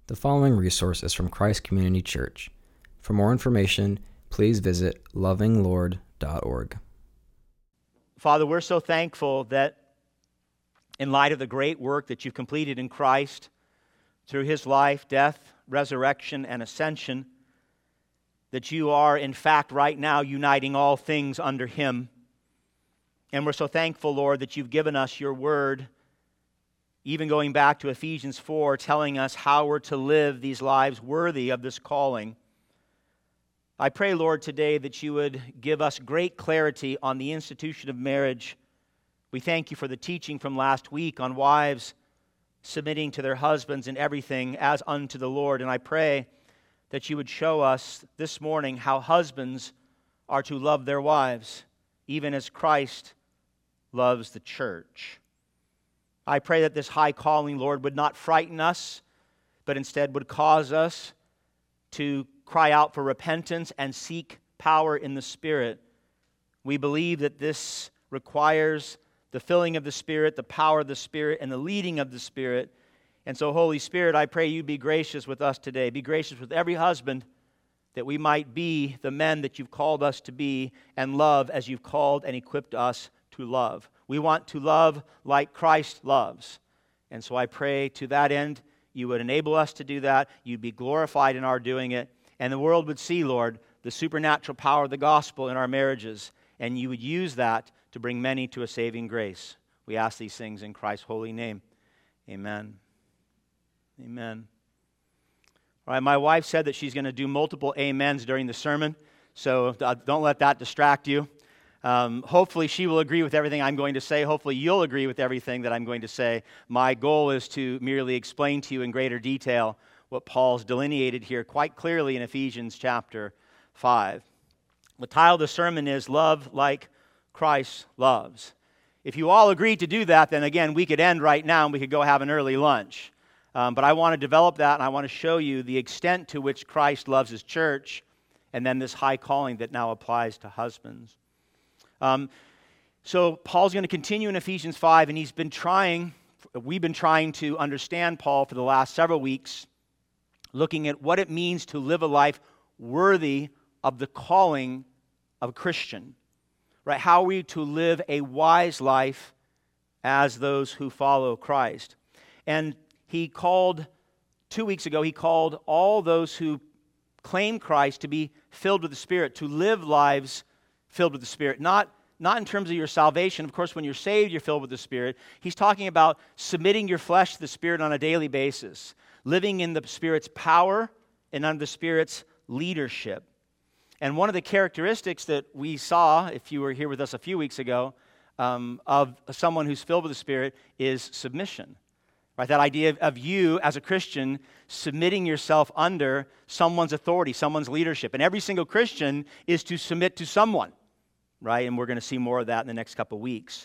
The following resource is from Christ Community Church. For more information, please visit lovinglord.org. Father, we're so thankful that in light of the great work that you've completed in Christ through his life, death, resurrection, and ascension, that you are in fact right now uniting all things under him. And we're so thankful, Lord, that you've given us your word, even going back to Ephesians 4, telling us how we're to live these lives worthy of this calling. I pray, Lord, today that you would give us great clarity on the institution of marriage. We thank you for the teaching from last week on wives submitting to their husbands in everything as unto the Lord. And I pray that you would show us this morning how husbands are to love their wives, even as Christ loves the church. I pray that this high calling, Lord, would not frighten us, but instead would cause us to cry out for repentance and seek power in the Spirit. We believe that this requires the filling of the Spirit, the power of the Spirit, and the leading of the Spirit. And so, Holy Spirit, I pray you be gracious with us today. Be gracious with every husband, that we might be the men that you've called us to be and love as you've called and equipped us to love. We want to love like Christ loves. And so I pray to that end, you would enable us to do that. You'd be glorified in our doing it. And the world would see, Lord, the supernatural power of the gospel in our marriages. And you would use that to bring many to a saving grace. We ask these things in Christ's holy name. Amen. Amen. All right, my wife said that she's going to do multiple amens during the sermon. So don't let that distract you. Hopefully she will agree with everything I'm going to say. Hopefully you'll agree with everything that I'm going to say. My goal is to merely explain to you in greater detail what Paul's delineated here quite clearly in Ephesians chapter 5. The title of the sermon is Love Like Christ Loves. If you all agree to do that, then again, we could end right now and we could go have an early lunch. But I want to develop that and I want to show you the extent to which Christ loves his church and then this high calling that now applies to husbands. So Paul's going to continue in Ephesians 5, and we've been trying to understand Paul for the last several weeks, looking at what it means to live a life worthy of the calling of a Christian, right? How are we to live a wise life as those who follow Christ? And 2 weeks ago, he called all those who claim Christ to be filled with the Spirit, to live lives filled with the Spirit, not in terms of your salvation. Of course, when you're saved, you're filled with the Spirit. He's talking about submitting your flesh to the Spirit on a daily basis, living in the Spirit's power and under the Spirit's leadership. And one of the characteristics that we saw, if you were here with us a few weeks ago, of someone who's filled with the Spirit is submission. Right? That idea of you as a Christian submitting yourself under someone's authority, someone's leadership. And every single Christian is to submit to someone. Right? And we're going to see more of that in the next couple of weeks.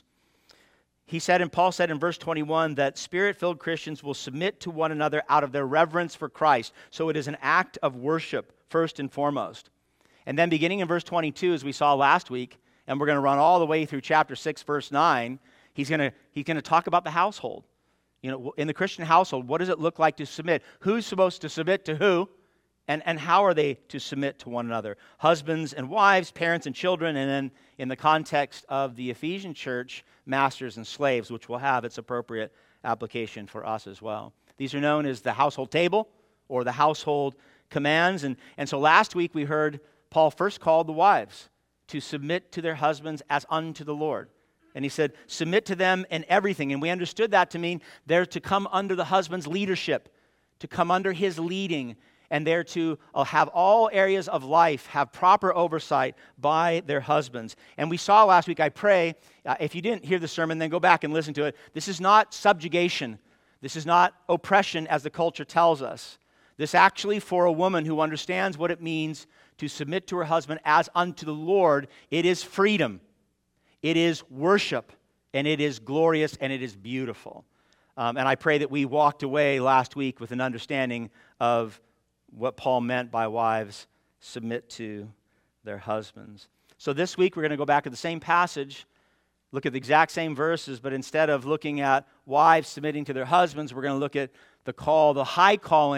Paul said in verse 21 that Spirit-filled Christians will submit to one another out of their reverence for Christ. So it is an act of worship, first and foremost. And then beginning in verse 22, as we saw last week, and we're going to run all the way through chapter 6, verse 9, he's going to talk about the household. You know, in the Christian household, what does it look like to submit? Who's supposed to submit to who? And how are they to submit to one another? Husbands and wives, parents and children, and then in the context of the Ephesian church, masters and slaves, which will have its appropriate application for us as well. These are known as the household table or the household commands. And so last week we heard Paul first called the wives to submit to their husbands as unto the Lord. And he said, submit to them in everything. And we understood that to mean they're to come under the husband's leadership, to come under his leading, and they're to have all areas of life have proper oversight by their husbands. And we saw last week, I pray, if you didn't hear the sermon, then go back and listen to it. This is not subjugation. This is not oppression as the culture tells us. This actually, for a woman who understands what it means to submit to her husband as unto the Lord, it is freedom. It is worship, and it is glorious, and it is beautiful. And I pray that we walked away last week with an understanding of what Paul meant by wives submit to their husbands. So this week we're going to go back to the same passage, look at the exact same verses, but instead of looking at wives submitting to their husbands, we're going to look at the high calling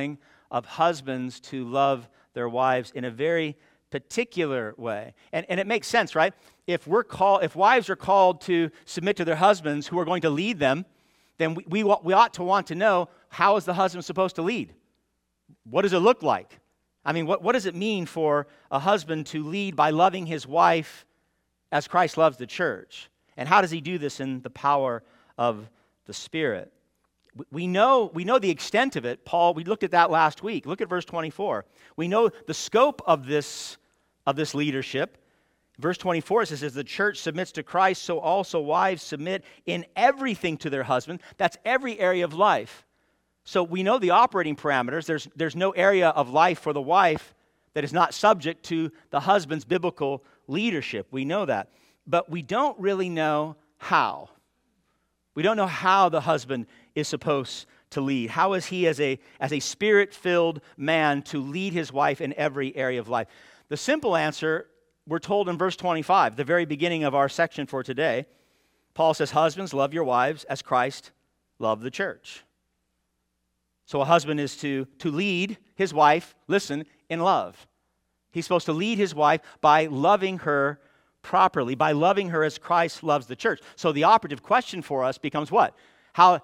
of husbands to love their wives in a very particular way. And it makes sense, right? If wives are called to submit to their husbands who are going to lead them, then we ought to want to know, how is the husband supposed to lead? What does it look like? I mean, what does it mean for a husband to lead by loving his wife as Christ loves the church? And how does he do this in the power of the Spirit? We know the extent of it. Paul, we looked at that last week. Look at verse 24. We know the scope of this leadership. Verse 24 says, as the church submits to Christ, so also wives submit in everything to their husband. That's every area of life. So we know the operating parameters. There's no area of life for the wife that is not subject to the husband's biblical leadership. We know that. But we don't really know how. We don't know how the husband is supposed to lead. How is he as a spirit-filled man to lead his wife in every area of life? The simple answer, we're told in verse 25, the very beginning of our section for today. Paul says, husbands, love your wives as Christ loved the church. So a husband is to lead his wife, listen, in love. He's supposed to lead his wife by loving her properly, by loving her as Christ loves the church. So the operative question for us becomes what? How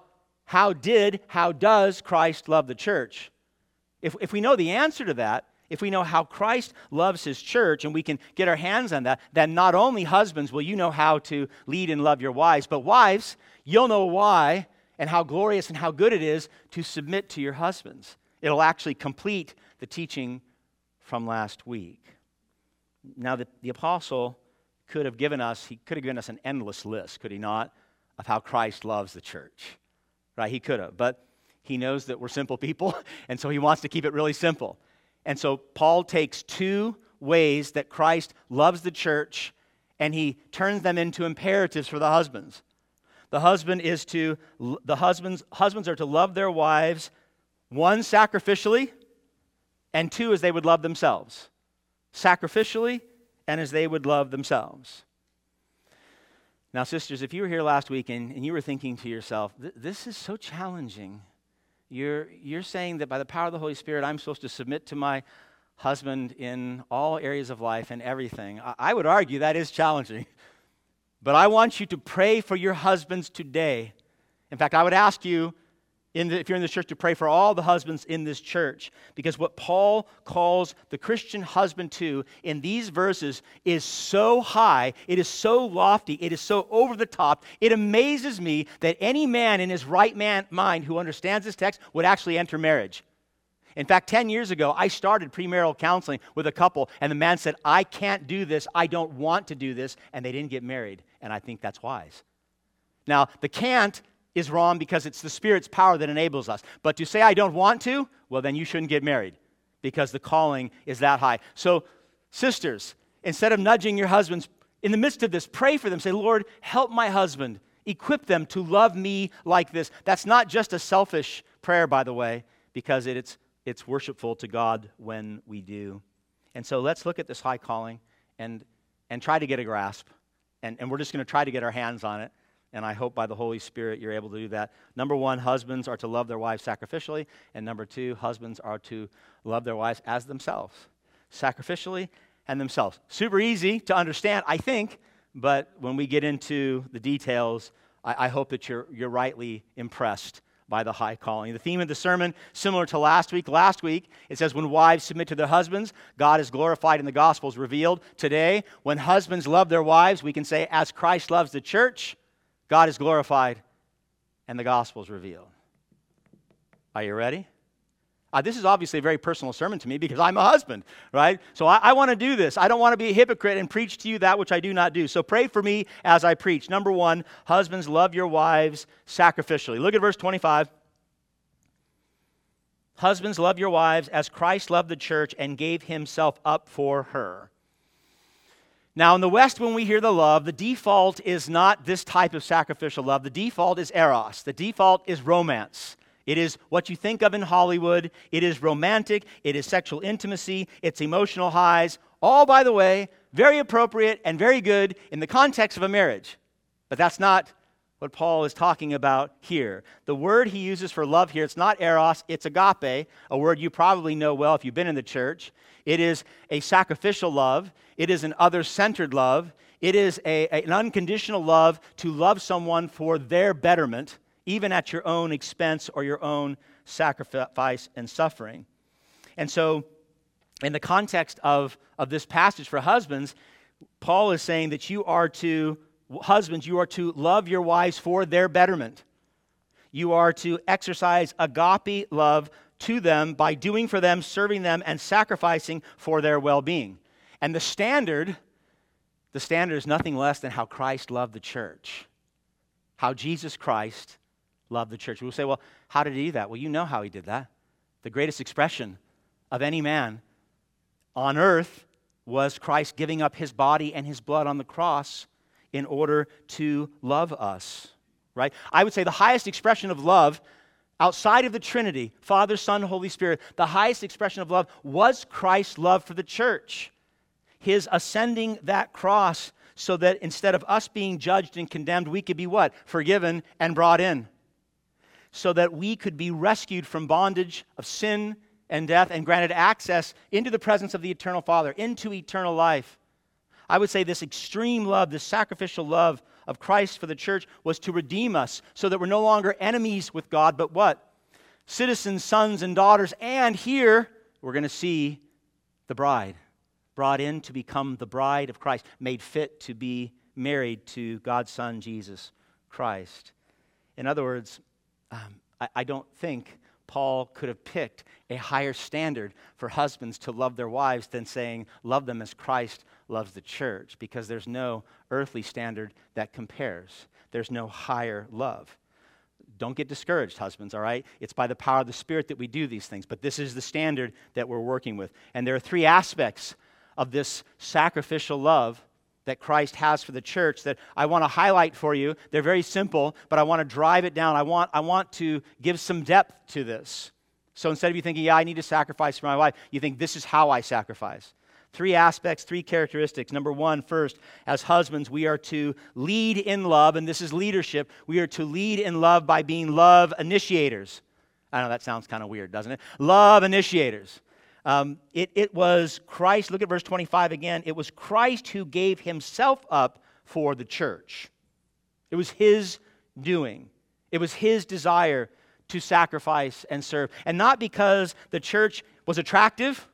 does Christ love the church? If we know the answer to that, if we know how Christ loves his church and we can get our hands on that, then not only husbands will you know how to lead and love your wives, but wives, you'll know why and how glorious and how good it is to submit to your husbands. It'll actually complete the teaching from last week. Now, the apostle could have given us an endless list, could he not, of how Christ loves the church. Right? He could have, but he knows that we're simple people, and so he wants to keep it really simple. And so Paul takes two ways that Christ loves the church, and he turns them into imperatives for the husbands. Husbands are to love their wives, one, sacrificially, and two, as they would love themselves. Sacrificially, and as they would love themselves. Now, sisters, if you were here last week and you were thinking to yourself, this is so challenging. You're saying that by the power of the Holy Spirit, I'm supposed to submit to my husband in all areas of life and everything. I would argue that is challenging. But I want you to pray for your husbands today. In fact, I would ask you, if you're in this church, to pray for all the husbands in this church. Because what Paul calls the Christian husband to in these verses is so high, it is so lofty, it is so over the top. It amazes me that any man in his right mind who understands this text would actually enter marriage. In fact, 10 years ago, I started premarital counseling with a couple, and the man said, I can't do this, I don't want to do this, and they didn't get married. And I think that's wise. Now, the can't is wrong because it's the Spirit's power that enables us. But to say I don't want to, well, then you shouldn't get married because the calling is that high. So, sisters, instead of nudging your husbands, in the midst of this, pray for them. Say, Lord, help my husband. Equip them to love me like this. That's not just a selfish prayer, by the way, because it's worshipful to God when we do. And so let's look at this high calling and try to get a grasp. And we're just going to try to get our hands on it. And I hope by the Holy Spirit you're able to do that. Number one, husbands are to love their wives sacrificially. And number two, husbands are to love their wives as themselves, sacrificially and themselves. Super easy to understand, I think, but when we get into the details, I hope that you're rightly impressed by the high calling. The theme of the sermon, similar to last week. Last week, it says, when wives submit to their husbands, God is glorified and the gospel is revealed. Today, when husbands love their wives, we can say, as Christ loves the church, God is glorified and the gospel is revealed. Are you ready? This is obviously a very personal sermon to me because I'm a husband, right? So I want to do this. I don't want to be a hypocrite and preach to you that which I do not do. So pray for me as I preach. Number one, husbands, love your wives sacrificially. Look at verse 25. Husbands, love your wives as Christ loved the church and gave himself up for her. Now, in the West, when we hear the love, the default is not this type of sacrificial love. The default is eros. The default is romance. It is what you think of in Hollywood. It is romantic. It is sexual intimacy. It's emotional highs. All, by the way, very appropriate and very good in the context of a marriage. But that's not what Paul is talking about here. The word he uses for love here, it's not eros, it's agape, a word you probably know well if you've been in the church. It is a sacrificial love. It is an other-centered love. It is an unconditional love to love someone for their betterment, even at your own expense or your own sacrifice and suffering. And so, in the context of this passage for husbands, Paul is saying that husbands, you are to love your wives for their betterment. You are to exercise agape love to them by doing for them, serving them, and sacrificing for their well-being. And the standard is nothing less than how Christ loved the church. How Jesus Christ loved the church. We'll say, well, how did he do that? Well, you know how he did that. The greatest expression of any man on earth was Christ giving up his body and his blood on the cross in order to love us, right? I would say the highest expression of love outside of the Trinity, Father, Son, Holy Spirit, the highest expression of love was Christ's love for the church. His ascending that cross so that instead of us being judged and condemned, we could be what? Forgiven and brought in. So that we could be rescued from bondage of sin and death and granted access into the presence of the eternal Father, into eternal life. I would say this extreme love, this sacrificial love of Christ for the church was to redeem us so that we're no longer enemies with God, but what? Citizens, sons, and daughters. And here we're going to see the bride, brought in to become the bride of Christ, made fit to be married to God's Son, Jesus Christ. In other words, I don't think Paul could have picked a higher standard for husbands to love their wives than saying, love them as Christ loves the church, because there's no earthly standard that compares. There's no higher love. Don't get discouraged, husbands, all right? It's by the power of the Spirit that we do these things, but this is the standard that we're working with. And there are three aspects of this sacrificial love that Christ has for the church that I want to highlight for you. They're very simple, but I want to drive it down. I want to give some depth to this. So instead of you thinking, yeah, I need to sacrifice for my wife, you think, this is how I sacrifice. Three aspects, three characteristics. Number one, first, as husbands, we are to lead in love, and this is leadership. We are to lead in love by being love initiators. I know that sounds kind of weird, doesn't it? Love initiators. It was Christ, look at verse 25 again. It was Christ who gave himself up for the church. It was his doing. It was his desire to sacrifice and serve. And not because the church was attractive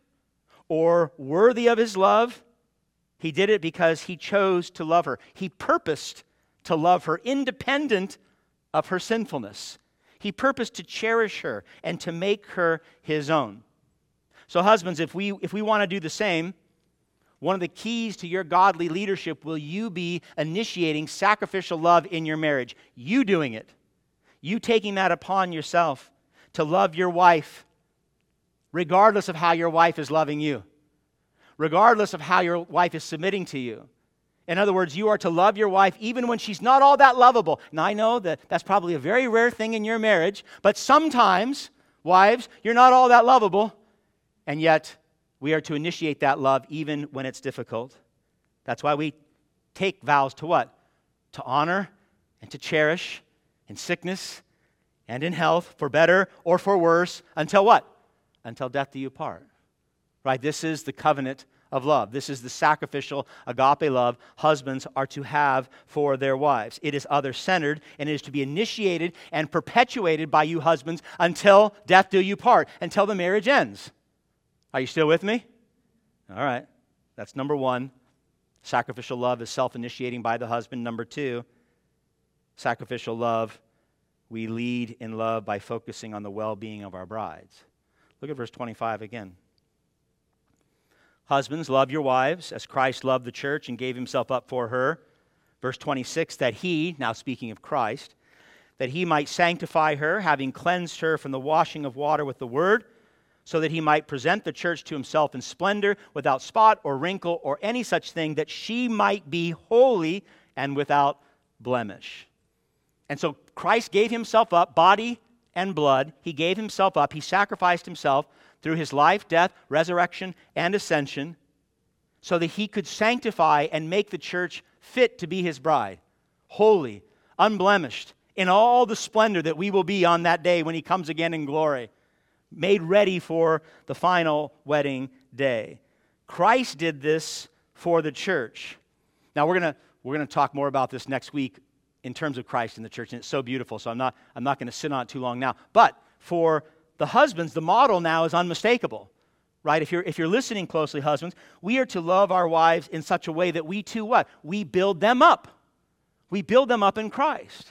or worthy of his love. He did it because he chose to love her. He purposed to love her independent of her sinfulness. He purposed to cherish her and to make her his own. So husbands, if we want to do the same, one of the keys to your godly leadership will you be initiating sacrificial love in your marriage. You doing it. You taking that upon yourself to love your wife regardless of how your wife is loving you. Regardless of how your wife is submitting to you. In other words, you are to love your wife even when she's not all that lovable. Now I know that that's probably a very rare thing in your marriage, but sometimes, wives, you're not all that lovable. And yet, we are to initiate that love even when it's difficult. That's why we take vows to what? To honor and to cherish in sickness and in health, for better or for worse, until what? Until death do you part. Right? This is the covenant of love. This is the sacrificial agape love husbands are to have for their wives. It is other-centered, and it is to be initiated and perpetuated by you husbands until death do you part, until the marriage ends. Are you still with me? All right. That's number one. Sacrificial love is self-initiating by the husband. Number two, sacrificial love, we lead in love by focusing on the well-being of our brides. Look at verse 25 again. Husbands, love your wives as Christ loved the church and gave himself up for her. Verse 26, that he, now speaking of Christ, that he might sanctify her, having cleansed her from the washing of water with the word, so that he might present the church to himself in splendor, without spot or wrinkle or any such thing, that she might be holy and without blemish. And so Christ gave himself up, body and blood. He gave himself up. He sacrificed himself through his life, death, resurrection, and ascension, so that he could sanctify and make the church fit to be his bride, holy, unblemished, in all the splendor that we will be on that day when he comes again in glory, made ready for the final wedding day. Christ did this for the church. Now we're going to talk more about this next week in terms of Christ in the church, and it's so beautiful, so I'm not going to sit on it too long now. But for the husbands, the model now is unmistakable. Right? If you're listening closely, husbands, we are to love our wives in such a way that we too what? We build them up. We build them up in Christ.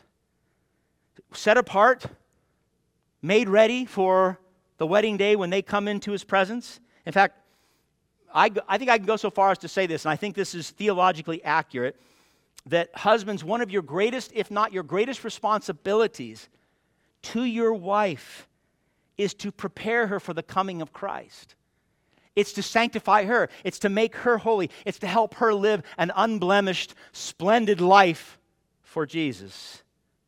Set apart, made ready for the wedding day when they come into his presence. In fact, I think I can go so far as to say this, and I think this is theologically accurate, that husbands, one of your greatest, if not your greatest responsibilities to your wife is to prepare her for the coming of Christ. It's to sanctify her. It's to make her holy. It's to help her live an unblemished, splendid life for Jesus.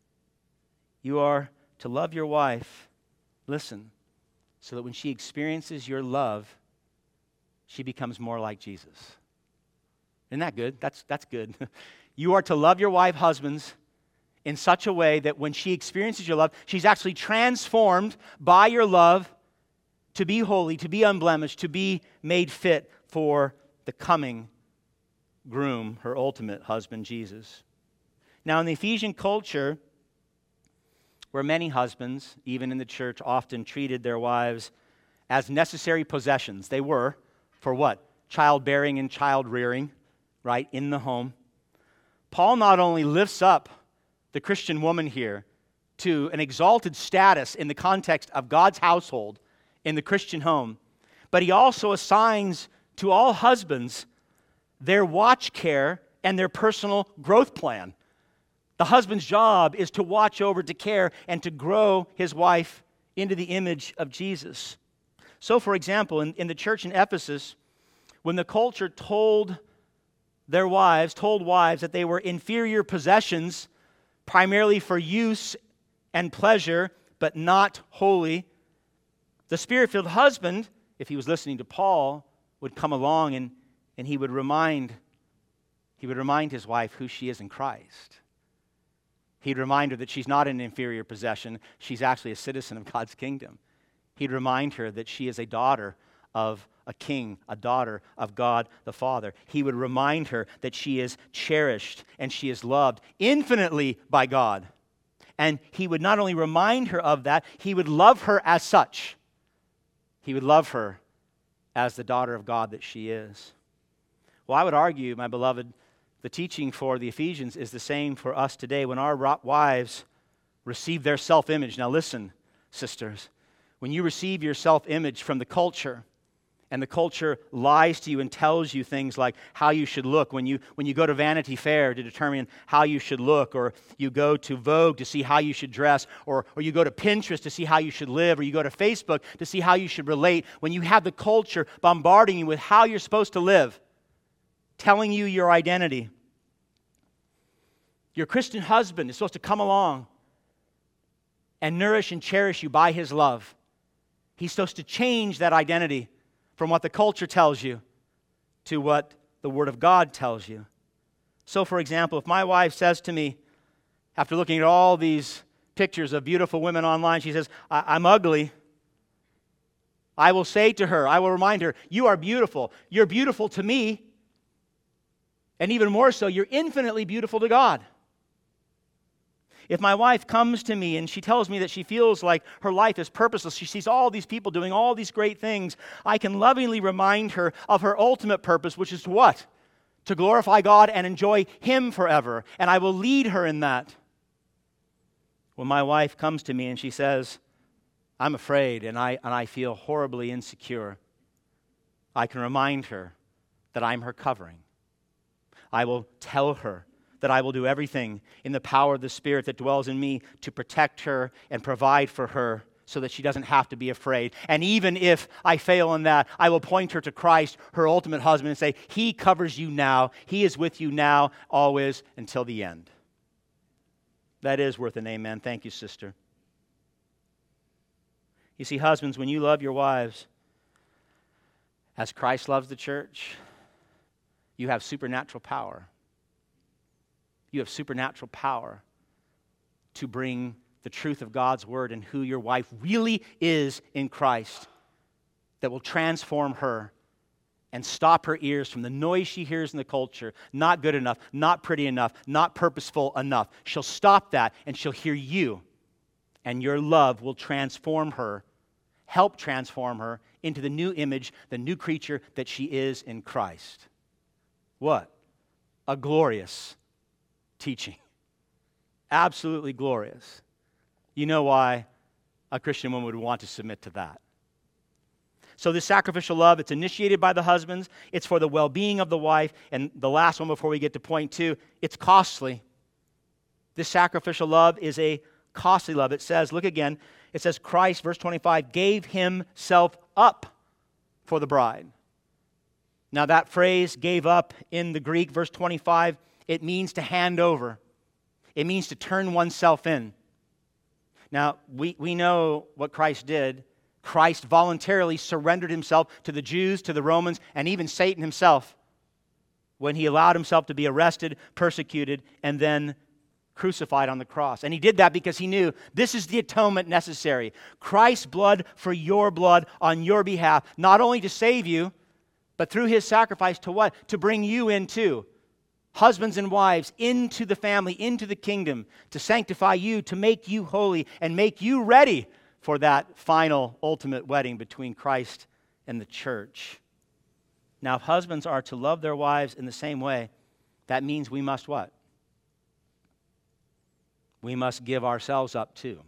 You are to love your wife, listen, so that when she experiences your love, she becomes more like Jesus. Isn't that good? That's good. You are to love your wife, husbands, in such a way that when she experiences your love, she's actually transformed by your love to be holy, to be unblemished, to be made fit for the coming groom, her ultimate husband, Jesus. Now, in the Ephesian culture, where many husbands, even in the church, often treated their wives as necessary possessions. They were, for what? Childbearing and child rearing, right, in the home. Paul not only lifts up the Christian woman here to an exalted status in the context of God's household, in the Christian home, but he also assigns to all husbands their watch care and their personal growth plan. The husband's job is to watch over, to care, and to grow his wife into the image of Jesus. So, for example, in the church in Ephesus, when the culture told wives that they were inferior possessions, primarily for use and pleasure, but not holy, the Spirit-filled husband, if he was listening to Paul, would come along and he would remind his wife who she is in Christ. He'd remind her that she's not an inferior possession. She's actually a citizen of God's kingdom. He'd remind her that she is a daughter of a king, a daughter of God the Father. He would remind her that she is cherished and she is loved infinitely by God. And he would not only remind her of that, he would love her as such. He would love her as the daughter of God that she is. Well, I would argue, my beloved, the teaching for the Ephesians is the same for us today when our wives receive their self-image. Now listen, sisters, when you receive your self-image from the culture, and the culture lies to you and tells you things like how you should look, when you go to Vanity Fair to determine how you should look, or you go to Vogue to see how you should dress, or you go to Pinterest to see how you should live, or you go to Facebook to see how you should relate, when you have the culture bombarding you with how you're supposed to live, telling you your identity, your Christian husband is supposed to come along and nourish and cherish you by his love. He's supposed to change that identity from what the culture tells you to what the Word of God tells you. So, for example, if my wife says to me, after looking at all these pictures of beautiful women online, she says, I'm ugly, I will say to her, I will remind her, you are beautiful. You're beautiful to me, and even more so, you're infinitely beautiful to God. If my wife comes to me and she tells me that she feels like her life is purposeless, she sees all these people doing all these great things, I can lovingly remind her of her ultimate purpose, which is to what? To glorify God and enjoy Him forever. And I will lead her in that. When my wife comes to me and she says, I'm afraid and I feel horribly insecure, I can remind her that I'm her covering. I will tell her that I will do everything in the power of the Spirit that dwells in me to protect her and provide for her so that she doesn't have to be afraid. And even if I fail in that, I will point her to Christ, her ultimate husband, and say, He covers you now. He is with you now, always, until the end. That is worth an amen. Thank you, sister. You see, husbands, when you love your wives as Christ loves the church, you have supernatural power. You have supernatural power to bring the truth of God's word and who your wife really is in Christ that will transform her and stop her ears from the noise she hears in the culture. Not good enough, not pretty enough, not purposeful enough. She'll stop that and she'll hear you. And your love will transform her, help transform her into the new image, the new creature that she is in Christ. What? A glorious teaching. Absolutely glorious. You know why a Christian woman would want to submit to that. So this sacrificial love, it's initiated by the husbands. It's for the well-being of the wife. And the last one before we get to point 2, it's costly. This sacrificial love is a costly love. It says, look again, it says Christ, verse 25, gave himself up for the bride. Now that phrase, gave up, in the Greek, verse 25, it means to hand over. It means to turn oneself in. Now, we know what Christ did. Christ voluntarily surrendered himself to the Jews, to the Romans, and even Satan himself when he allowed himself to be arrested, persecuted, and then crucified on the cross. And he did that because he knew this is the atonement necessary. Christ's blood for your blood on your behalf, not only to save you, but through his sacrifice to what? To bring you into, husbands and wives, into the family, into the kingdom, to sanctify you, to make you holy, and make you ready for that final, ultimate wedding between Christ and the church. Now, if husbands are to love their wives in the same way, that means we must what? We must give ourselves up too.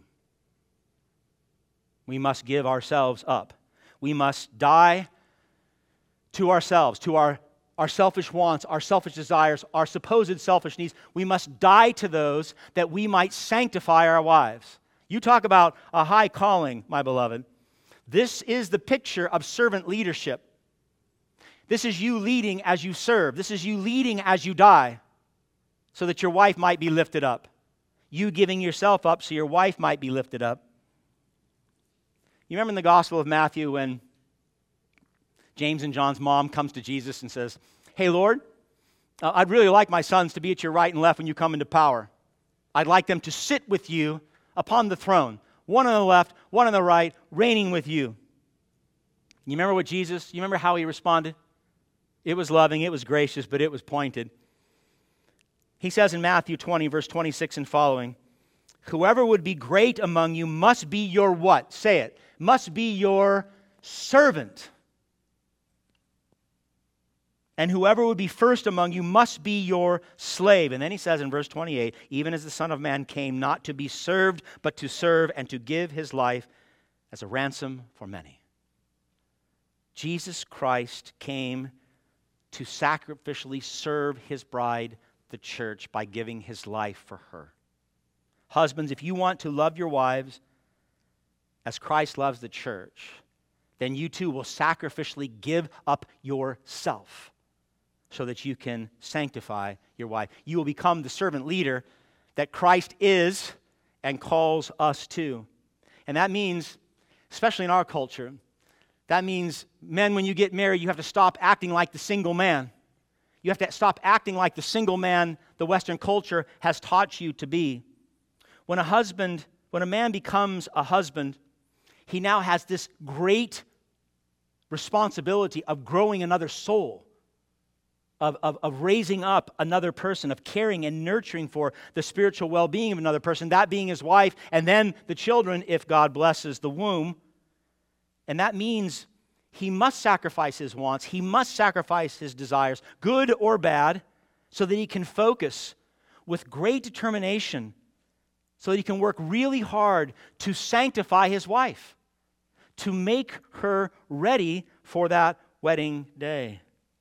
We must give ourselves up. We must die to ourselves, to our selfish wants, our selfish desires, our supposed selfish needs. We must die to those that we might sanctify our wives. You talk about a high calling, my beloved. This is the picture of servant leadership. This is you leading as you serve. This is you leading as you die, so that your wife might be lifted up. You giving yourself up so your wife might be lifted up. You remember in the Gospel of Matthew when James and John's mom comes to Jesus and says, "Hey, Lord, I'd really like my sons to be at your right and left when you come into power. I'd like them to sit with you upon the throne, one on the left, one on the right, reigning with you." You remember you remember how he responded? It was loving, it was gracious, but it was pointed. He says in Matthew 20, verse 26 and following, "Whoever would be great among you must be your" what? Say it. "Must be your servant. And whoever would be first among you must be your slave." And then he says in verse 28, "Even as the Son of Man came not to be served, but to serve and to give his life as a ransom for many." Jesus Christ came to sacrificially serve his bride, the church, by giving his life for her. Husbands, if you want to love your wives as Christ loves the church, then you too will sacrificially give up yourself so that you can sanctify your wife. You will become the servant leader that Christ is and calls us to. And that means, especially in our culture, that means, men, when you get married, you have to stop acting like the single man. You have to stop acting like the single man the Western culture has taught you to be. When a man becomes a husband, he now has this great responsibility of growing another soul, of raising up another person, of caring and nurturing for the spiritual well-being of another person, that being his wife, and then the children, if God blesses the womb. And that means he must sacrifice his wants, he must sacrifice his desires, good or bad, so that he can focus with great determination, so that he can work really hard to sanctify his wife, to make her ready for that wedding day.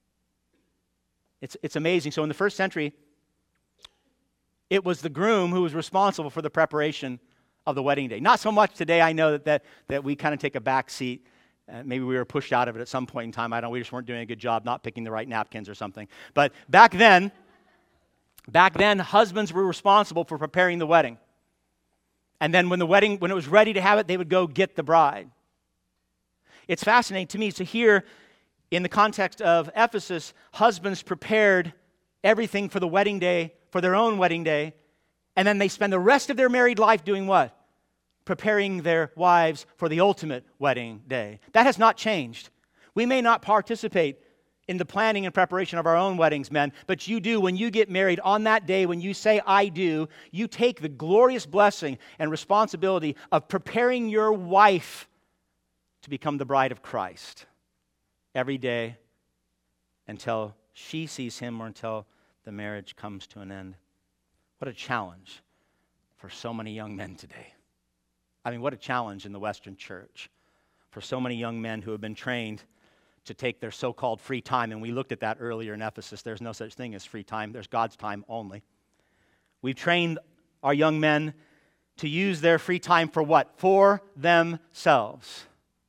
It's amazing. So in the first century, it was the groom who was responsible for the preparation of the wedding day. Not so much today. I know that we kind of take a back seat. Maybe we were pushed out of it at some point in time. We just weren't doing a good job, not picking the right napkins or something. But back then, husbands were responsible for preparing the wedding. And then when it was ready to have it, they would go get the bride. It's fascinating to me to hear, in the context of Ephesus, husbands prepared everything for the wedding day, for their own wedding day, And then they spend the rest of their married life doing what? Preparing their wives for the ultimate wedding day. That has not changed. We may not participate in the planning and preparation of our own weddings, men, but you do. When you get married on that day, when you say, I do, you take the glorious blessing and responsibility of preparing your wife to become the bride of Christ every day until she sees him or until the marriage comes to an end. What a challenge for so many young men today. I mean, what a challenge in the Western church for so many young men who have been trained to take their so-called free time. And we looked at that earlier in Ephesus. There's no such thing as free time. There's God's time only. We've trained our young men to use their free time for what? For themselves.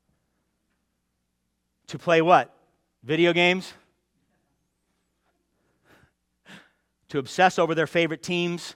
To play what? Video games? To obsess over their favorite teams?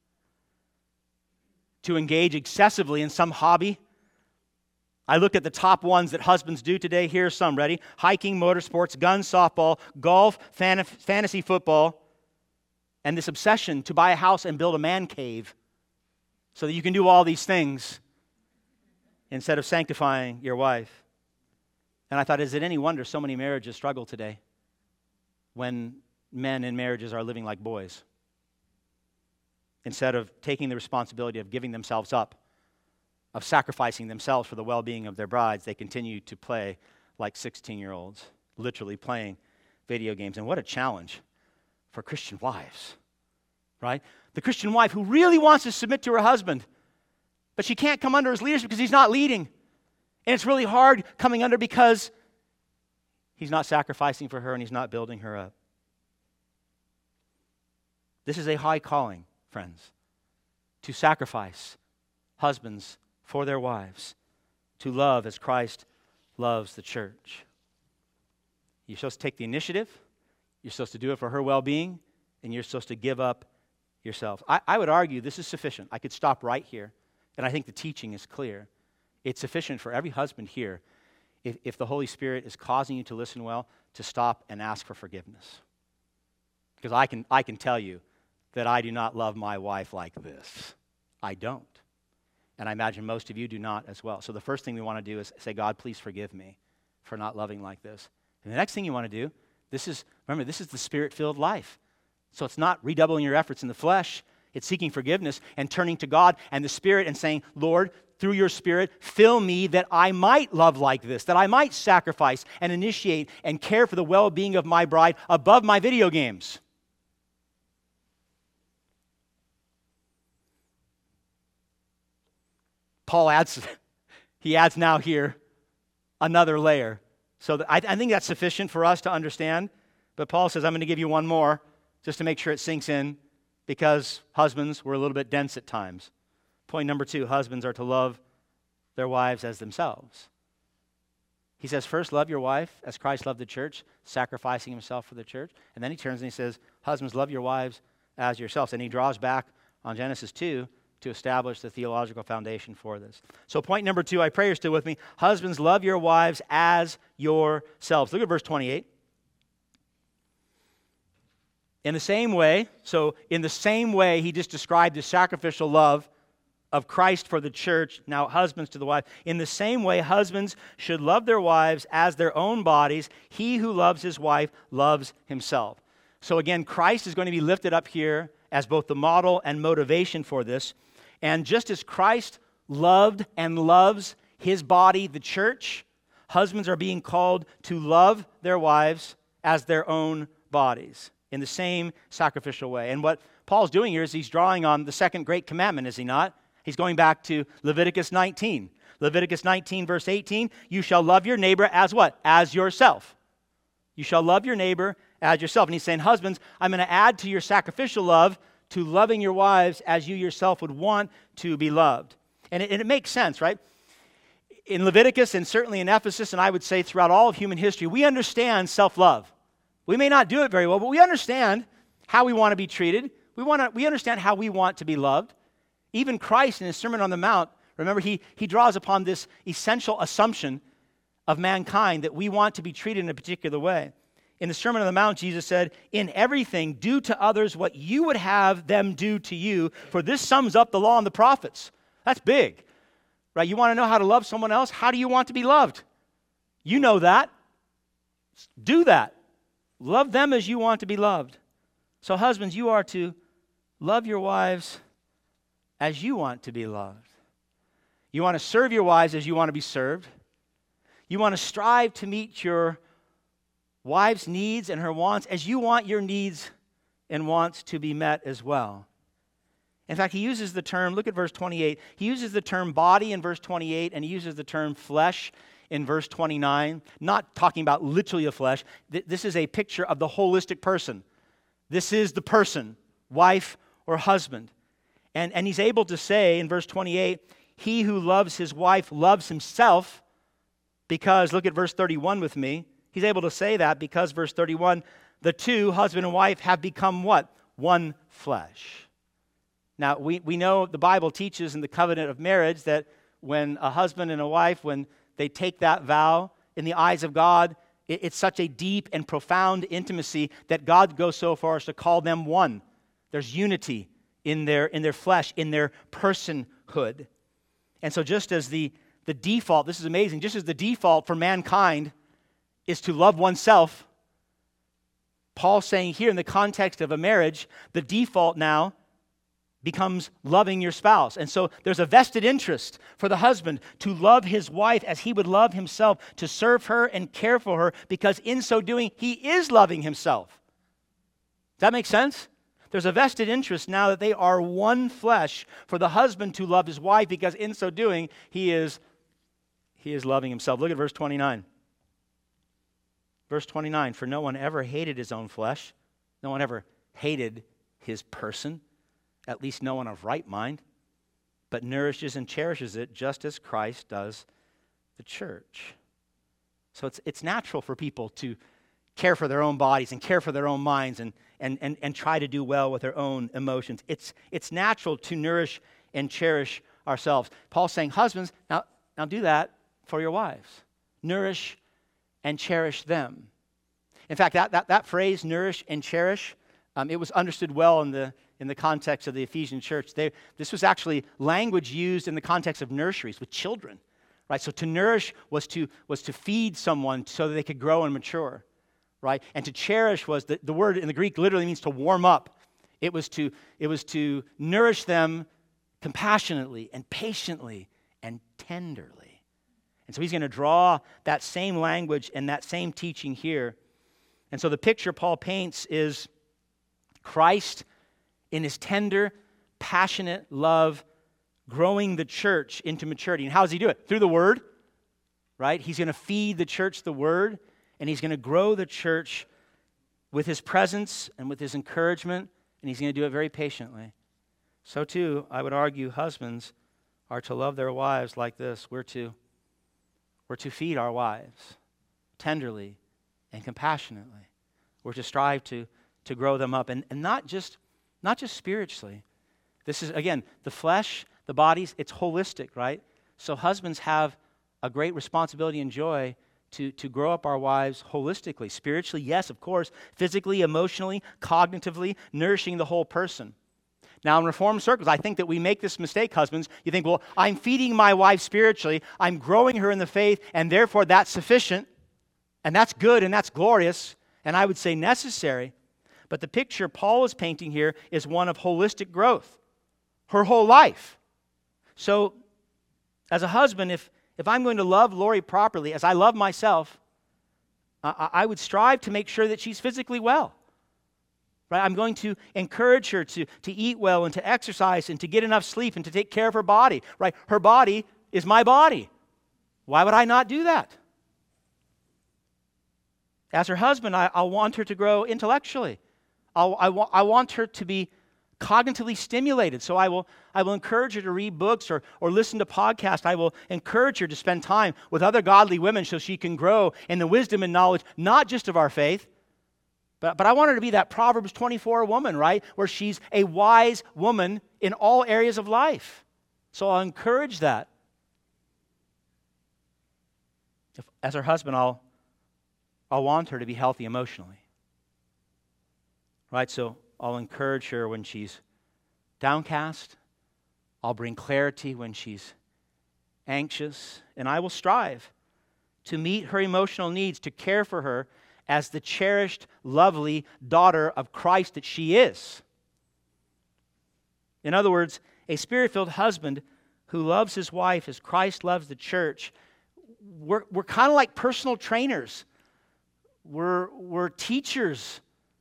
To engage excessively in some hobby? I looked at the top ones that husbands do today. Here are some. Ready? Hiking, motorsports, guns, softball, golf, fantasy football, and this obsession to buy a house and build a man cave so that you can do all these things instead of sanctifying your wife. And I thought, is it any wonder so many marriages struggle today when men in marriages are living like boys instead of taking the responsibility of giving themselves up, of sacrificing themselves for the well-being of their brides? They continue to play like 16-year-olds, literally playing video games. And what a challenge for Christian wives, right? The Christian wife who really wants to submit to her husband, but she can't come under his leadership because he's not leading. And it's really hard coming under because he's not sacrificing for her and he's not building her up. This is a high calling, friends, to sacrifice husbands for their wives, to love as Christ loves the church. You're supposed to take the initiative, you're supposed to do it for her well-being, and you're supposed to give up yourself. I would argue this is sufficient. I could stop right here, and I think the teaching is clear. It's sufficient for every husband here, if the Holy Spirit is causing you to listen well, to stop and ask for forgiveness. Because I can tell you that I do not love my wife like this. I don't. And I imagine most of you do not as well. So the first thing we want to do is say, God, please forgive me for not loving like this. And the next thing you want to do, remember, this is the Spirit-filled life. So it's not redoubling your efforts in the flesh. It's seeking forgiveness and turning to God and the Spirit and saying, Lord, through your Spirit, fill me that I might love like this, that I might sacrifice and initiate and care for the well-being of my bride above my video games. Paul adds now here another layer. So I think that's sufficient for us to understand. But Paul says, I'm going to give you one more just to make sure it sinks in, because husbands were a little bit dense at times. Point number 2, husbands are to love their wives as themselves. He says, first, love your wife as Christ loved the church, sacrificing himself for the church. And then he turns and he says, husbands, love your wives as yourselves. And he draws back on Genesis 2 to establish the theological foundation for this. So point number 2, I pray you're still with me. Husbands, love your wives as yourselves. Look at verse 28. In the same way he just described the sacrificial love of Christ for the church, now husbands to the wife. In the same way, husbands should love their wives as their own bodies. He who loves his wife loves himself. So again, Christ is going to be lifted up here as both the model and motivation for this. And just as Christ loved and loves his body, the church, husbands are being called to love their wives as their own bodies in the same sacrificial way. And what Paul's doing here is he's drawing on the second great commandment, is he not? He's going back to Leviticus 19. Leviticus 19, verse 18, you shall love your neighbor as what? As yourself. You shall love your neighbor as yourself. And he's saying, husbands, I'm going to add to your sacrificial love to loving your wives as you yourself would want to be loved. And it makes sense, right? In Leviticus and certainly in Ephesus, and I would say throughout all of human history, we understand self-love. We may not do it very well, but we understand how we want to be treated. We understand how we want to be loved. Even Christ in his Sermon on the Mount, remember, he draws upon this essential assumption of mankind that we want to be treated in a particular way. In the Sermon on the Mount, Jesus said, "In everything, do to others what you would have them do to you, for this sums up the law and the prophets." That's big, right? You want to know how to love someone else? How do you want to be loved? You know that. Do that. Love them as you want to be loved. So husbands, you are to love your wives as you want to be loved. You want to serve your wives as you want to be served. You want to strive to meet your wife's needs and her wants as you want your needs and wants to be met as well. In fact, he uses the term, look at verse 28, he uses the term body in verse 28, and he uses the term flesh in verse 29, not talking about literally a flesh. This is a picture of the holistic person. This is the person, wife or husband. And he's able to say in verse 28, he who loves his wife loves himself because, look at verse 31 with me, he's able to say that because, verse 31, the two, husband and wife, have become what? One flesh. Now, we know the Bible teaches in the covenant of marriage that when a husband and a wife, when they take that vow, in the eyes of God, it's such a deep and profound intimacy that God goes so far as to call them one. There's unity in their flesh, in their personhood. And so just as the default, this is amazing, just as the default for mankind is to love oneself, Paul's saying here in the context of a marriage, the default now becomes loving your spouse. And so there's a vested interest for the husband to love his wife as he would love himself, to serve her and care for her, because in so doing, he is loving himself. Does that make sense? There's a vested interest now that they are one flesh for the husband to love his wife, because in so doing, he is loving himself. Look at verse 29. Verse 29, for no one ever hated his own flesh. No one ever hated his person. At least no one of right mind, but nourishes and cherishes it just as Christ does the church. So it's natural for people to care for their own bodies and care for their own minds and try to do well with their own emotions. It's natural to nourish and cherish ourselves. Paul's saying, husbands, now do that for your wives. Nourish and cherish them. In fact, that phrase, nourish and cherish, it was understood well in the context of the Ephesian church. This was actually language used in the context of nurseries with children, right? So to nourish was to feed someone so that they could grow and mature, right? And to cherish was, the word in the Greek literally means to warm up. It was to nourish them compassionately and patiently and tenderly. And so he's going to draw that same language and that same teaching here. And so the picture Paul paints is Christ in his tender, passionate love, growing the church into maturity. And how does he do it? Through the Word, right? He's going to feed the church the Word, and he's going to grow the church with his presence and with his encouragement, and he's going to do it very patiently. So too, I would argue, husbands are to love their wives like this. We're to feed our wives tenderly and compassionately. We're to strive to grow them up, and not just spiritually. This is, again, the flesh, the bodies, it's holistic, right? So husbands have a great responsibility and joy to grow up our wives holistically. Spiritually, yes, of course. Physically, emotionally, cognitively, nourishing the whole person. Now, in Reformed circles, I think that we make this mistake, husbands. You think, well, I'm feeding my wife spiritually, I'm growing her in the faith, and therefore that's sufficient, and that's good, and that's glorious, and I would say necessary. But the picture Paul is painting here is one of holistic growth, her whole life. So, as a husband, if I'm going to love Lori properly, as I love myself, I would strive to make sure that she's physically well. Right? I'm going to encourage her to eat well and to exercise and to get enough sleep and to take care of her body. Right? Her body is my body. Why would I not do that? As her husband, I want her to grow intellectually. I want her to be cognitively stimulated. So I will encourage her to read books or listen to podcasts. I will encourage her to spend time with other godly women so she can grow in the wisdom and knowledge, not just of our faith, but I want her to be that Proverbs 24 woman, right? Where she's a wise woman in all areas of life. So I'll encourage that. As her husband, I'll I'll want her to be healthy emotionally. Right? So I'll encourage her when she's downcast. I'll bring clarity when she's anxious. And I will strive to meet her emotional needs, to care for her as the cherished, lovely daughter of Christ that she is. In other words, a Spirit-filled husband who loves his wife as Christ loves the church, we're kind of like personal trainers. We're teachers.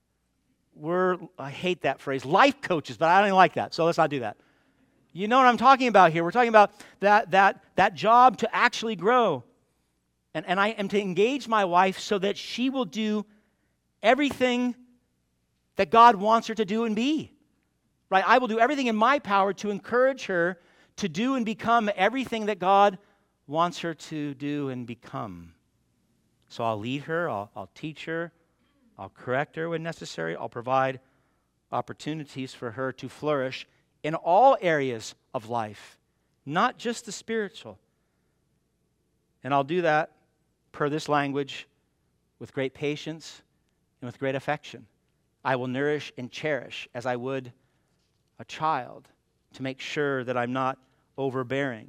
I hate that phrase, life coaches, but I don't like that, so let's not do that. You know what I'm talking about here. We're talking about that job to actually grow. And I am to engage my wife so that she will do everything that God wants her to do and be. Right? I will do everything in my power to encourage her to do and become everything that God wants her to do and become. So I'll lead her, I'll teach her, I'll correct her when necessary, I'll provide opportunities for her to flourish in all areas of life, not just the spiritual. And I'll do that per this language with great patience and with great affection. I will nourish and cherish as I would a child to make sure that I'm not overbearing.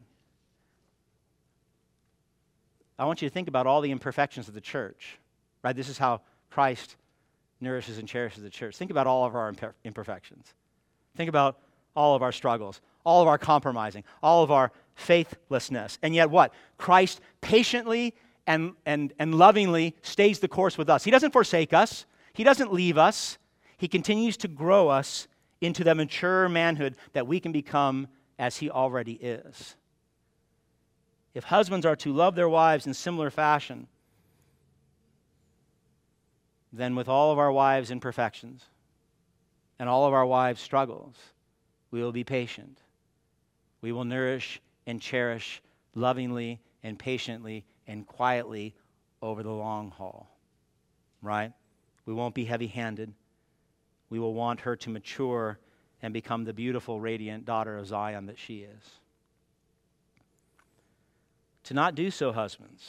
I want you to think about all the imperfections of the church, right? This is how Christ nourishes and cherishes the church. Think about all of our imperfections. Think about all of our struggles, all of our compromising, all of our faithlessness. And yet what? Christ patiently and lovingly stays the course with us. He doesn't forsake us. He doesn't leave us. He continues to grow us into the mature manhood that we can become as he already is. If husbands are to love their wives in similar fashion, then with all of our wives' imperfections and all of our wives' struggles, we will be patient. We will nourish and cherish lovingly and patiently and quietly over the long haul, right? We won't be heavy-handed. We will want her to mature and become the beautiful, radiant daughter of Zion that she is. To not do so, husbands,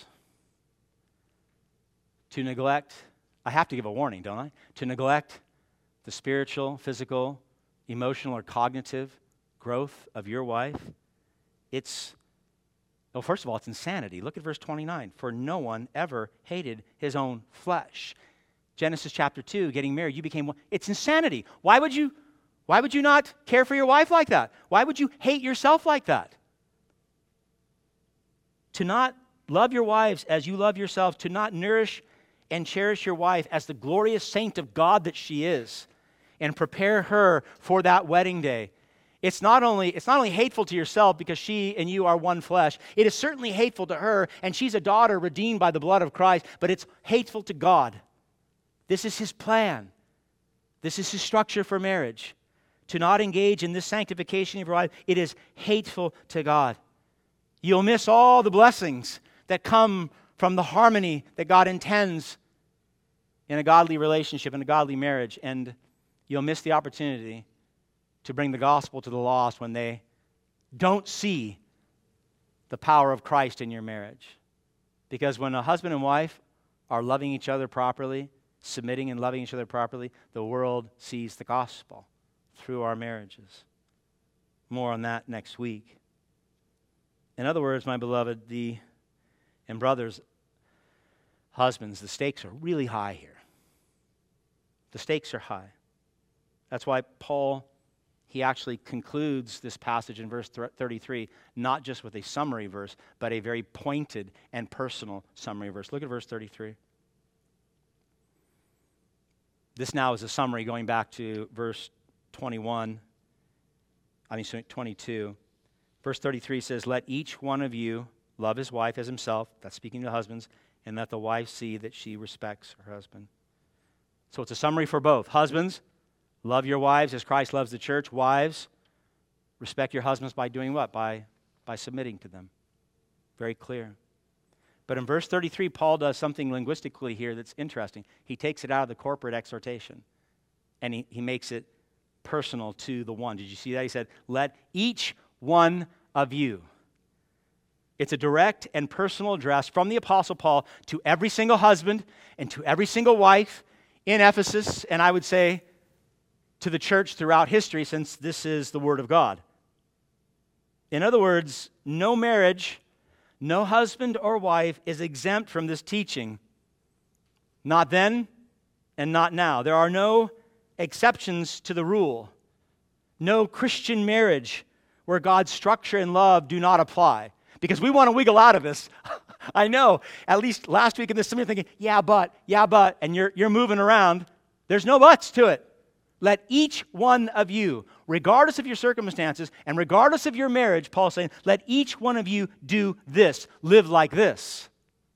to neglect, I have to give a warning, don't I? To neglect the spiritual, physical, emotional, or cognitive growth of your wife, first of all, it's insanity. Look at verse 29. For no one ever hated his own flesh. Genesis chapter 2, getting married, you became one. It's insanity. Why would you not care for your wife like that? Why would you hate yourself like that? To not love your wives as you love yourselves, to not nourish and cherish your wife as the glorious saint of God that she is, and prepare her for that wedding day. It's not only hateful to yourself because she and you are one flesh. It is certainly hateful to her, and she's a daughter redeemed by the blood of Christ, but it's hateful to God. This is his plan. This is his structure for marriage. To not engage in this sanctification of your wife, it is hateful to God. You'll miss all the blessings that come from the harmony that God intends in a godly relationship, in a godly marriage, and you'll miss the opportunity to bring the gospel to the lost when they don't see the power of Christ in your marriage. Because when a husband and wife are loving each other properly, submitting and loving each other properly, the world sees the gospel through our marriages. More on that next week. In other words, my beloved, and brothers, husbands, the stakes are really high here. The stakes are high. That's why Paul, he actually concludes this passage in verse 33, not just with a summary verse, but a very pointed and personal summary verse. Look at verse 33. This now is a summary going back to verse 22. Verse 33 says, let each one of you love his wife as himself, that's speaking to husbands, and let the wife see that she respects her husband. So it's a summary for both. Husbands, love your wives as Christ loves the church. Wives, respect your husbands by doing what? By submitting to them. Very clear. But in verse 33, Paul does something linguistically here that's interesting. He takes it out of the corporate exhortation, and he makes it personal to the one. Did you see that? He said, let each one of you. It's a direct and personal address from the Apostle Paul to every single husband and to every single wife in Ephesus, and I would say to the church throughout history, since this is the Word of God. In other words, no marriage, no husband or wife is exempt from this teaching. Not then and not now. There are no exceptions to the rule. No Christian marriage where God's structure and love do not apply. Because we want to wiggle out of this. I know, at least last week in this, some of you are thinking, yeah, but, and you're moving around. There's no buts to it. Let each one of you, regardless of your circumstances and regardless of your marriage, Paul's saying, let each one of you do this, live like this.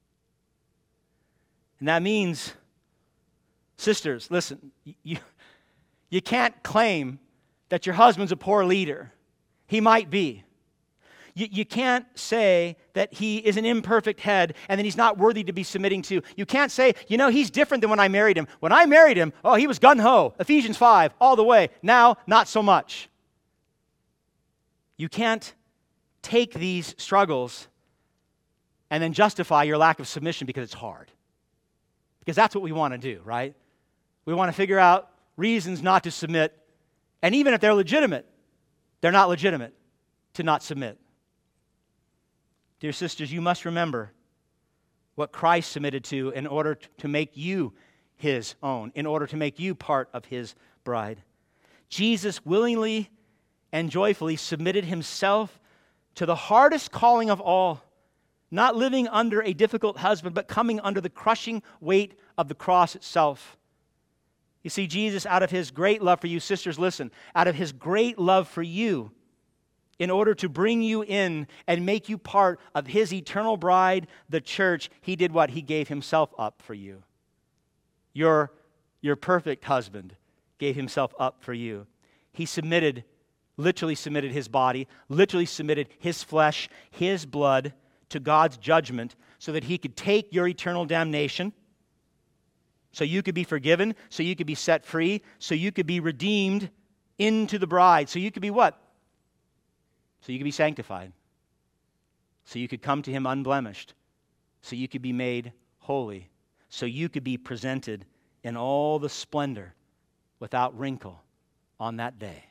And that means, sisters, listen, you can't claim that your husband's a poor leader. He might be. You can't say that he is an imperfect head and that he's not worthy to be submitting to. You can't say, he's different than when I married him. When I married him, he was gung-ho, Ephesians 5, all the way. Now, not so much. You can't take these struggles and then justify your lack of submission because it's hard. Because that's what we want to do, right? We want to figure out reasons not to submit, and even if they're legitimate, they're not legitimate to not submit. Dear sisters, you must remember what Christ submitted to in order to make you his own, in order to make you part of his bride. Jesus willingly and joyfully submitted himself to the hardest calling of all, not living under a difficult husband, but coming under the crushing weight of the cross itself. You see, Jesus, out of his great love for you, sisters, listen, out of his great love for you, in order to bring you in and make you part of his eternal bride, the church, he did what? He gave himself up for you. Your perfect husband gave himself up for you. He literally submitted his body, literally submitted his flesh, his blood to God's judgment so that he could take your eternal damnation, so you could be forgiven, so you could be set free, so you could be redeemed into the bride, so you could be what? So you could be sanctified. So you could come to him unblemished. So you could be made holy. So you could be presented in all the splendor without wrinkle on that day.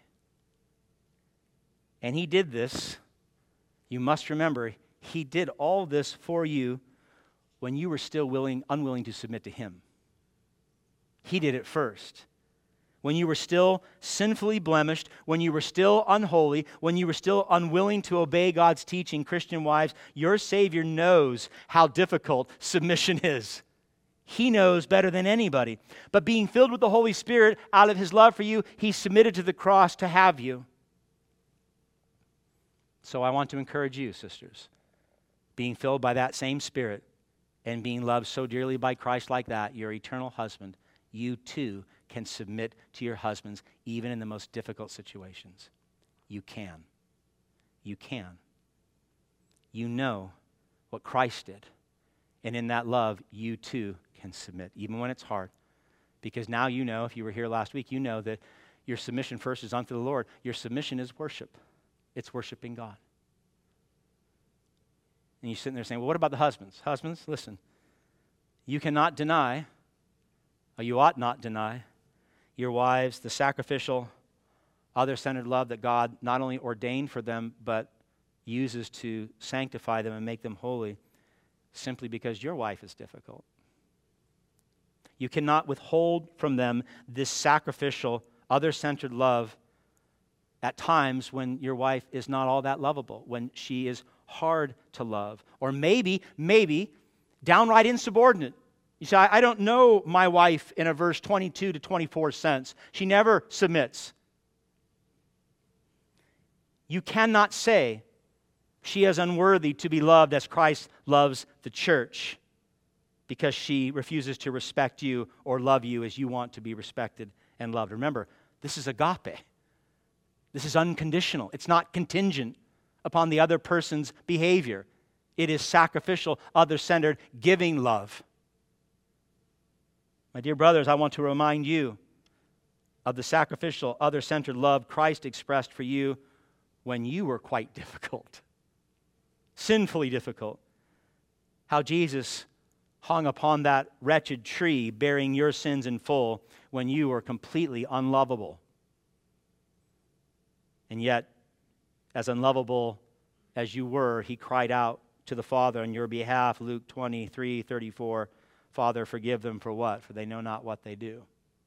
And he did this, you must remember, he did all this for you when you were still unwilling to submit to him. He did it first. When you were still sinfully blemished, when you were still unholy, when you were still unwilling to obey God's teaching, Christian wives, your Savior knows how difficult submission is. He knows better than anybody. But being filled with the Holy Spirit out of his love for you, he submitted to the cross to have you. So I want to encourage you, sisters, being filled by that same Spirit and being loved so dearly by Christ like that, your eternal husband, you too can submit to your husbands even in the most difficult situations. You can. You can. You know what Christ did. And in that love, you too can submit, even when it's hard. Because now you know, if you were here last week, you know that your submission first is unto the Lord. Your submission is worship. It's worshiping God. And you're sitting there saying, well, what about the husbands? Husbands, listen. You cannot deny, or you ought not deny, your wives the sacrificial, other-centered love that God not only ordained for them, but uses to sanctify them and make them holy, simply because your wife is difficult. You cannot withhold from them this sacrificial, other-centered love at times when your wife is not all that lovable, when she is hard to love, or maybe downright insubordinate. You say, I don't know my wife in a verse 22 to 24 sense. She never submits. You cannot say she is unworthy to be loved as Christ loves the church because she refuses to respect you or love you as you want to be respected and loved. Remember, this is agape. This is unconditional. It's not contingent upon the other person's behavior. It is sacrificial, other-centered, giving love. My dear brothers, I want to remind you of the sacrificial, other-centered love Christ expressed for you when you were quite difficult. sinfully difficult. How Jesus hung upon that wretched tree bearing your sins in full when you were completely unlovable. And yet, as unlovable as you were, he cried out to the Father on your behalf, Luke 23:34, Father, forgive them for what? For they know not what they do.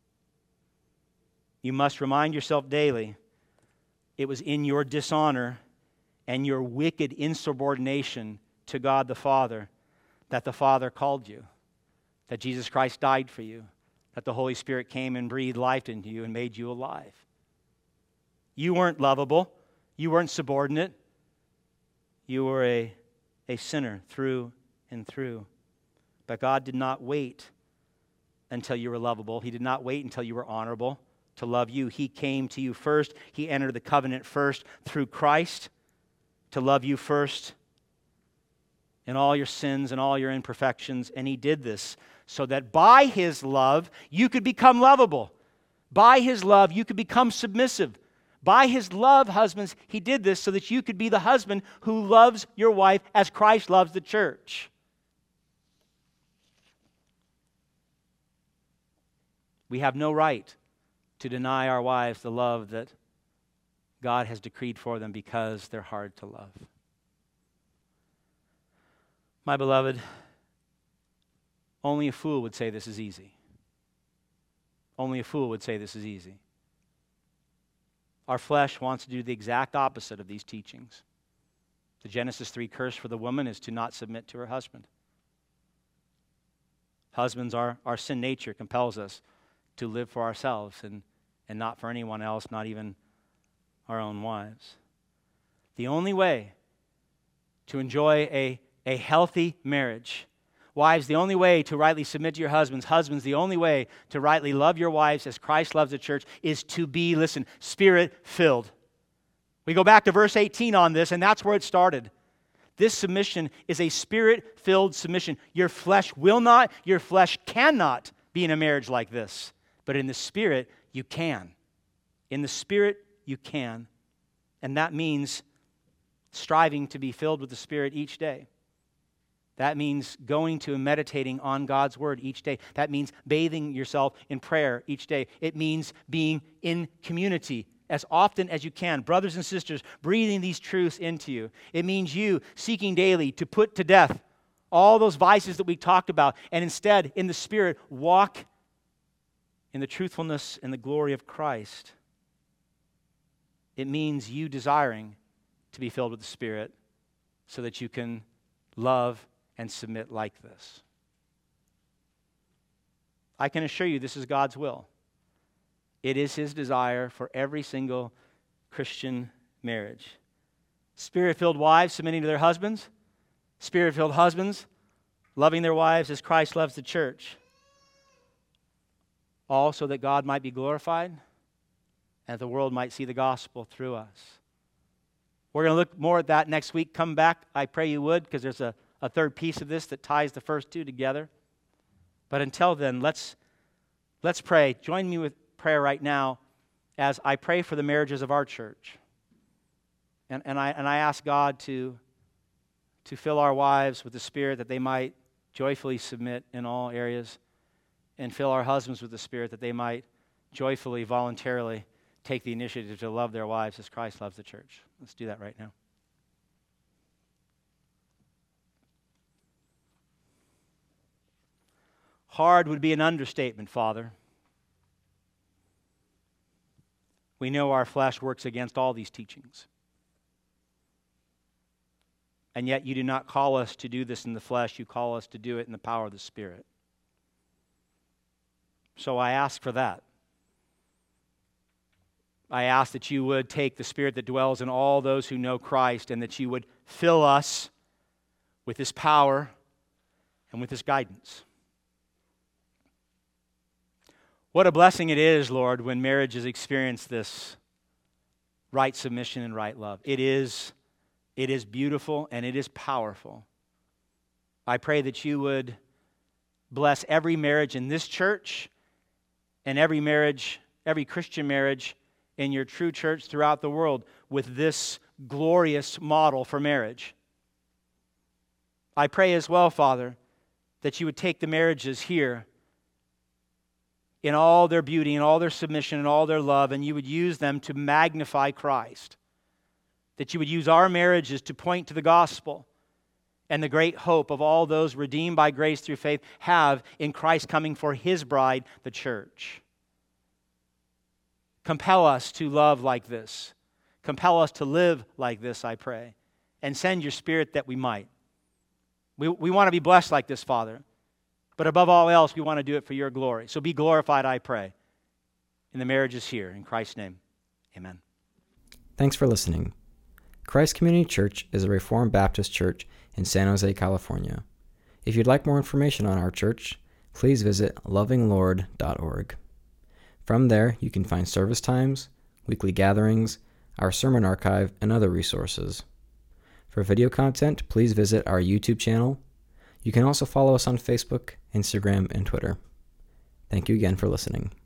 You must remind yourself daily, it was in your dishonor and your wicked insubordination to God the Father that the Father called you, that Jesus Christ died for you, that the Holy Spirit came and breathed life into you and made you alive. You weren't lovable. You weren't subordinate. You were a sinner through and through. But God did not wait until you were lovable. He did not wait until you were honorable to love you. He came to you first. He entered the covenant first through Christ to love you first in all your sins and all your imperfections. And he did this so that by his love, you could become lovable. By his love, you could become submissive. By his love, husbands, he did this so that you could be the husband who loves your wife as Christ loves the church. We have no right to deny our wives the love that God has decreed for them because they're hard to love. My beloved, only a fool would say this is easy. Only a fool would say this is easy. Our flesh wants to do the exact opposite of these teachings. The Genesis 3 curse for the woman is to not submit to her husband. Husbands, our sin nature compels us to live for ourselves and not for anyone else, not even our own wives. The only way to enjoy a healthy marriage, wives, the only way to rightly submit to your husbands, husbands, the only way to rightly love your wives as Christ loves the church is to be, listen, Spirit-filled. We go back to verse 18 on this, and that's where it started. This submission is a Spirit-filled submission. Your flesh will not, your flesh cannot be in a marriage like this. But in the Spirit, you can. In the Spirit, you can. And that means striving to be filled with the Spirit each day. That means going to and meditating on God's Word each day. That means bathing yourself in prayer each day. It means being in community as often as you can. Brothers and sisters, breathing these truths into you. It means you seeking daily to put to death all those vices that we talked about and instead, in the Spirit, walk in the truthfulness and the glory of Christ. It means you desiring to be filled with the Spirit so that you can love and submit like this. I can assure you this is God's will. It is His desire for every single Christian marriage. Spirit-filled wives submitting to their husbands. Spirit-filled husbands loving their wives as Christ loves the church. All so that God might be glorified and the world might see the gospel through us. We're going to look more at that next week. Come back. I pray you would, because there's a third piece of this that ties the first two together. But until then, let's pray. Join me with prayer right now as I pray for the marriages of our church. And I ask God to fill our wives with the Spirit that they might joyfully submit in all areas, and fill our husbands with the Spirit that they might joyfully, voluntarily take the initiative to love their wives as Christ loves the church. Let's do that right now. Hard would be an understatement, Father. We know our flesh works against all these teachings. And yet you do not call us to do this in the flesh. You call us to do it in the power of the Spirit. So I ask for that. I ask that you would take the Spirit that dwells in all those who know Christ, and that you would fill us with His power and with His guidance. What a blessing it is, Lord, when marriages experience this right submission and right love. It is beautiful and it is powerful. I pray that you would bless every marriage in this church and every marriage, every Christian marriage in your true church throughout the world with this glorious model for marriage. I pray as well, Father, that you would take the marriages here in all their beauty and all their submission and all their love, and you would use them to magnify Christ. That you would use our marriages to point to the gospel and the great hope of all those redeemed by grace through faith have in Christ coming for his bride, the church. Compel us to love like this. Compel us to live like this, I pray. And send your Spirit that we might. We want to be blessed like this, Father. But above all else, we want to do it for your glory. So be glorified, I pray, in the marriages here. In Christ's name, amen. Thanks for listening. Christ Community Church is a Reformed Baptist church in San Jose, California. If you'd like more information on our church, please visit lovinglord.org. From there, you can find service times, weekly gatherings, our sermon archive, and other resources. For video content, please visit our YouTube channel. You can also follow us on Facebook, Instagram, and Twitter. Thank you again for listening.